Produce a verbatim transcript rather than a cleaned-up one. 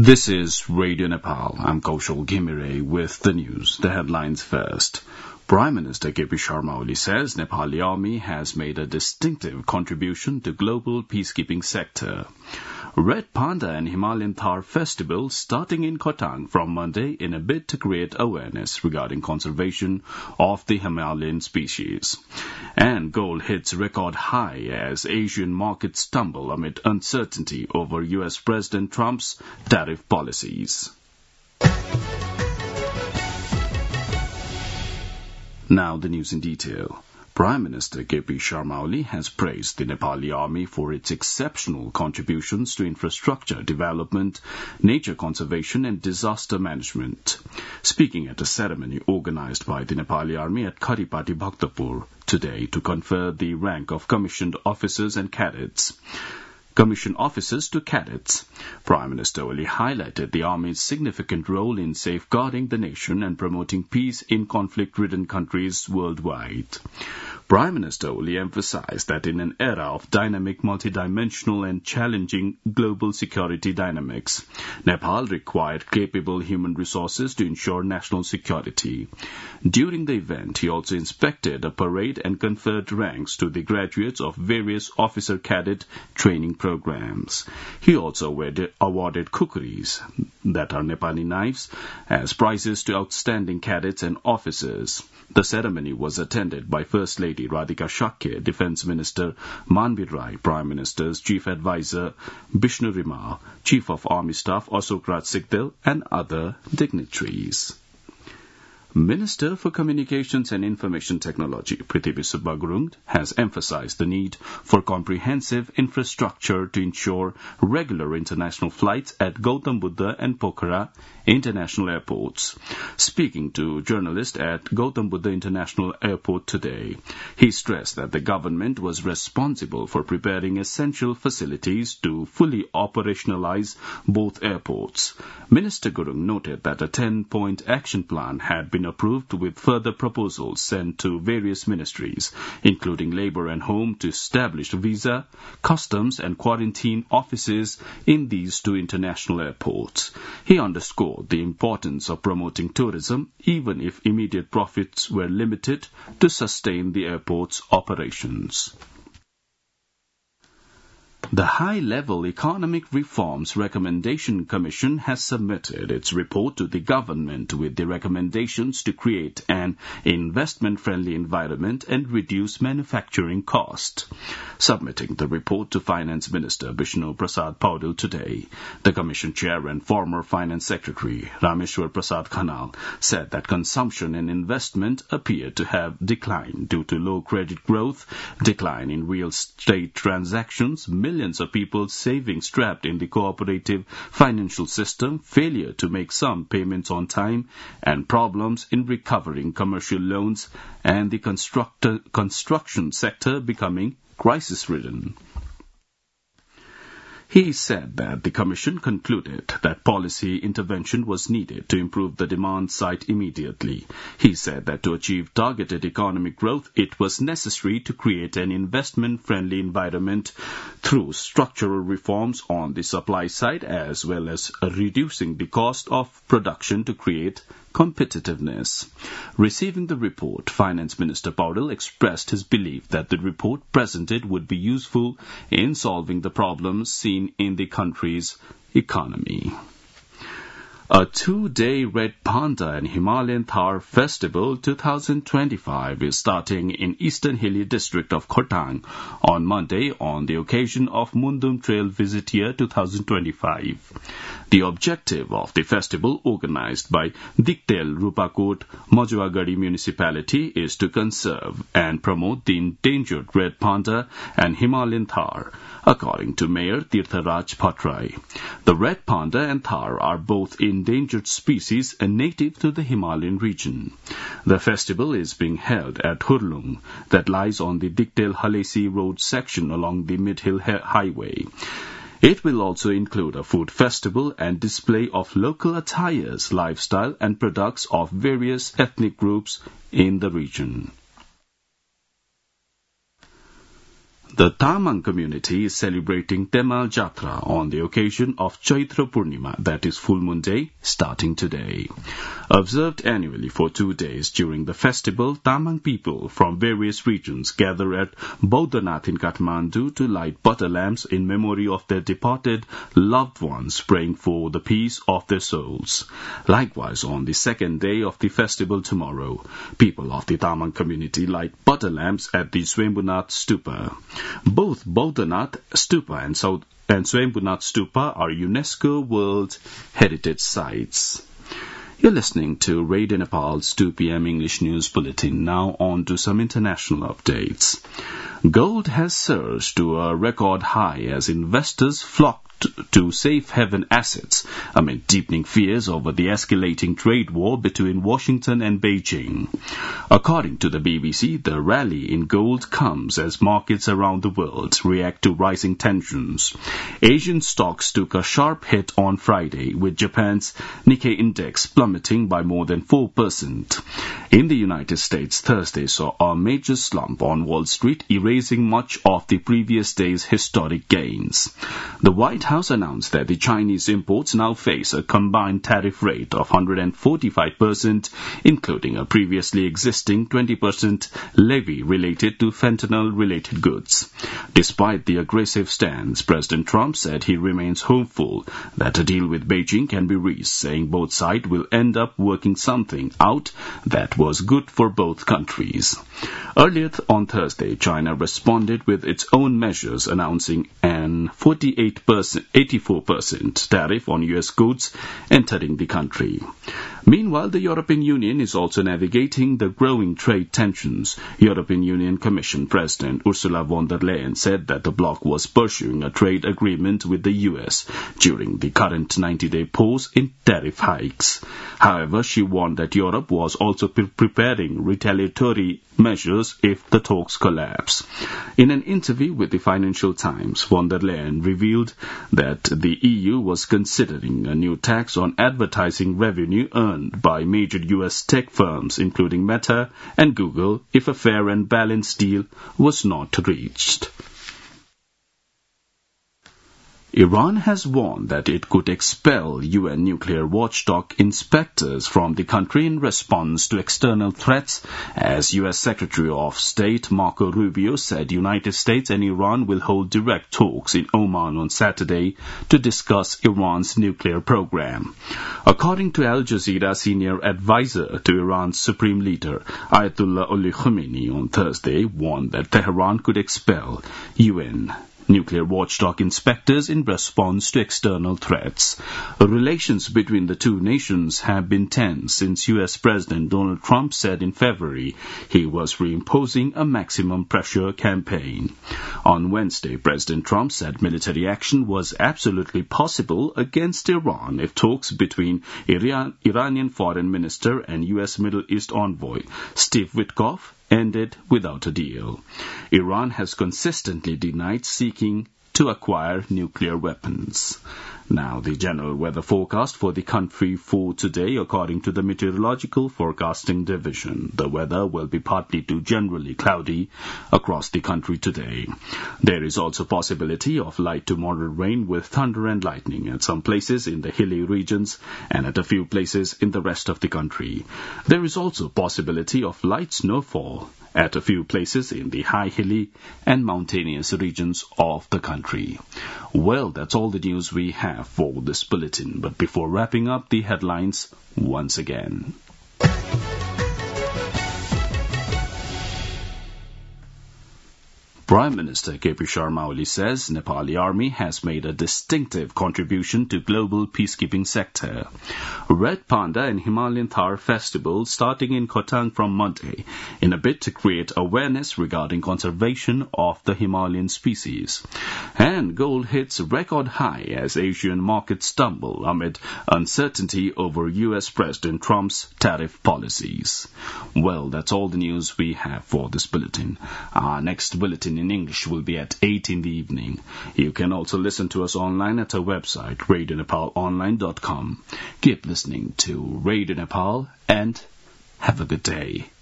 This is Radio Nepal. I'm Kaushal Ghimire with the news. The headlines first. Prime Minister K P Sharma Oli says Nepali Army has made a distinctive contribution to global peacekeeping sector. Red Panda and Himalayan Thar Festival starting in Khotang from Monday in a bid to create awareness regarding conservation of the Himalayan species. And gold hits record high as Asian markets stumble amid uncertainty over U S President Trump's tariff policies. Now the news in detail. Prime Minister K P Sharma Oli has praised the Nepali Army for its exceptional contributions to infrastructure development, nature conservation and disaster management. Speaking at a ceremony organized by the Nepali Army at Kharipati Bhaktapur today to confer the rank of commissioned officers and cadets. Commissioned officers to cadets. Prime Minister Oli highlighted the Army's significant role in safeguarding the nation and promoting peace in conflict-ridden countries worldwide. Prime Minister Oli emphasized that in an era of dynamic, multidimensional and challenging global security dynamics, Nepal required capable human resources to ensure national security. During the event, he also inspected a parade and conferred ranks to the graduates of various officer cadet training programs. He also awarded kukris, that are Nepali knives, as prizes to outstanding cadets and officers. The ceremony was attended by First Lady Radhika Shakya, Defence Minister Manbir Rai, Prime Minister's Chief Advisor Bishnu Rima, Chief of Army Staff Ashok Raj Sikdel, and other dignitaries. Minister for Communications and Information Technology, Prithivi Subba Gurung, has emphasized the need for comprehensive infrastructure to ensure regular international flights at Gautam Buddha and Pokhara international airports. Speaking to journalists at Gautam Buddha International Airport today, he stressed that the government was responsible for preparing essential facilities to fully operationalize both airports. Minister Gurung noted that a ten-point action plan had been approved with further proposals sent to various ministries, including Labour and Home, to establish visa, customs and quarantine offices in these two international airports. He underscored the importance of promoting tourism, even if immediate profits were limited, to sustain the airport's operations. The High-Level Economic Reforms Recommendation Commission has submitted its report to the government with the recommendations to create an investment-friendly environment and reduce manufacturing costs. Submitting the report to Finance Minister Bishnu Prasad Paudel today, the Commission Chair and former Finance Secretary Rameshwar Prasad Khanal said that consumption and investment appear to have declined due to low credit growth, decline in real estate transactions, millions of people savings trapped in the cooperative financial system, failure to make some payments on time, and problems in recovering commercial loans, and the construction sector becoming crisis-ridden. He said that the Commission concluded that policy intervention was needed to improve the demand side immediately. He said that to achieve targeted economic growth, it was necessary to create an investment-friendly environment through structural reforms on the supply side, as well as reducing the cost of production to create competitiveness. Receiving the report, Finance Minister Paudel expressed his belief that the report presented would be useful in solving the problems seen in the country's economy. A two-day Red Panda and Himalayan Thar Festival twenty twenty-five is starting in Eastern Hilly district of Khotang on Monday on the occasion of Mundum Trail Visit Year twenty twenty-five. The objective of the festival, organized by Diktel Rupakot Majuagari Municipality, is to conserve and promote the endangered Red Panda and Himalayan Thar, according to Mayor Tirtharaj Patrai. The Red Panda and Thar are both endangered species and native to the Himalayan region. The festival is being held at Hurlung, that lies on the Diktel-Halesi road section along the Mid-Hill Highway. It will also include a food festival and display of local attires, lifestyle and products of various ethnic groups in the region. The Tamang community is celebrating Temal Jatra on the occasion of Chaitra Purnima, that is Full Moon Day, starting today. Observed annually for two days during the festival, Tamang people from various regions gather at Bodhanath in Kathmandu to light butter lamps in memory of their departed loved ones, praying for the peace of their souls. Likewise, on the second day of the festival tomorrow, people of the Tamang community light butter lamps at the Swayambhunath Stupa. Both Bodhanath Stupa and, South and Swayambhunath Stupa are UNESCO World Heritage Sites. You're listening to Radio Nepal's two p.m. English News Bulletin. Now on to some international updates. Gold has surged to a record high as investors flocked to safe haven assets amid deepening fears over the escalating trade war between Washington and Beijing. According to the B B C, the rally in gold comes as markets around the world react to rising tensions. Asian stocks took a sharp hit on Friday, with Japan's Nikkei index plummeting by more than four percent. In the United States, Thursday saw a major slump on Wall Street, erasing much of the previous day's historic gains. The White House announced that the Chinese imports now face a combined tariff rate of one hundred forty-five percent, including a previously existing twenty percent levy related to fentanyl-related goods. Despite the aggressive stance, President Trump said he remains hopeful that a deal with Beijing can be reached, saying both sides will end up working something out that was good for both countries. Earlier on Thursday, China responded with its own measures, announcing an forty-eight percent, eighty-four percent tariff on U S goods entering the country. Meanwhile, the European Union is also navigating the growing trade tensions. European Union Commission President Ursula von der Leyen said that the bloc was pursuing a trade agreement with the U S during the current ninety-day pause in tariff hikes. However, she warned that Europe was also pre- preparing retaliatory measures if the talks collapse. In an interview with the Financial Times, von der Leyen revealed that the E U was considering a new tax on advertising revenue earned by major U S tech firms, including Meta and Google, if a fair and balanced deal was not reached. Iran has warned that it could expel U N nuclear watchdog inspectors from the country in response to external threats, as U S Secretary of State Marco Rubio said United States and Iran will hold direct talks in Oman on Saturday to discuss Iran's nuclear program. According to Al Jazeera senior advisor to Iran's supreme leader, Ayatollah Ali Khamenei on Thursday warned that Tehran could expel U N nuclear watchdog inspectors in response to external threats. Relations between the two nations have been tense since U S President Donald Trump said in February he was reimposing a maximum pressure campaign. On Wednesday, President Trump said military action was absolutely possible against Iran if talks between Iran, Iranian Foreign Minister and U S Middle East envoy Steve Witkoff ended without a deal. Iran has consistently denied seeking to acquire nuclear weapons. Now, the general weather forecast for the country for today, according to the Meteorological Forecasting Division. The weather will be partly to generally cloudy across the country today. There is also possibility of light to moderate rain with thunder and lightning at some places in the hilly regions and at a few places in the rest of the country. There is also possibility of light snowfall at a few places in the high hilly and mountainous regions of the country. Well, that's all the news we have for this bulletin. But before wrapping up, the headlines once again. Prime Minister K P Sharma Oli says Nepali Army has made a distinctive contribution to global peacekeeping sector. Red Panda and Himalayan Thar Festival starting in Khotang from Monday in a bid to create awareness regarding conservation of the Himalayan species. And gold hits record high as Asian markets stumble amid uncertainty over U S President Trump's tariff policies. Well, that's all the news we have for this bulletin. Our next bulletin in English will be at eight in the evening. You can also listen to us online at our website, radio nepal online dot com. Keep listening to Radio Nepal and have a good day.